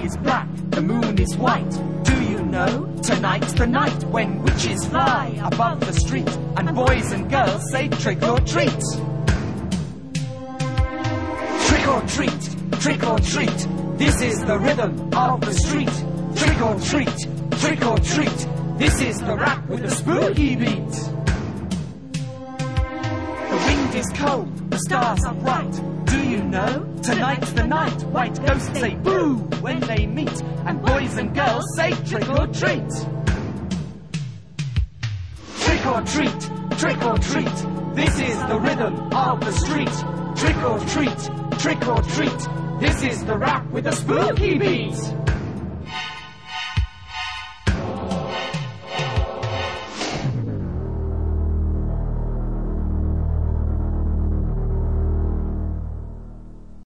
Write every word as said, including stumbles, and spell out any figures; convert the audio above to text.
is black, the moon is white. Do you know? Tonight's the night when witches fly above the street, and boys and girls say trick or treat. Trick or treat, trick or treat, this is the rhythm of the street. Trick or treat, trick or treat, this is the rap with the spooky beat. The wind is cold, the stars are bright. Do you know? Tonight's the night. White ghosts say boo when they meet, and boys and girls say trick or treat. Trick or treat, trick or treat, this is the rhythm of the street. Trick or treat, trick or treat, this is the rap with the spooky beat.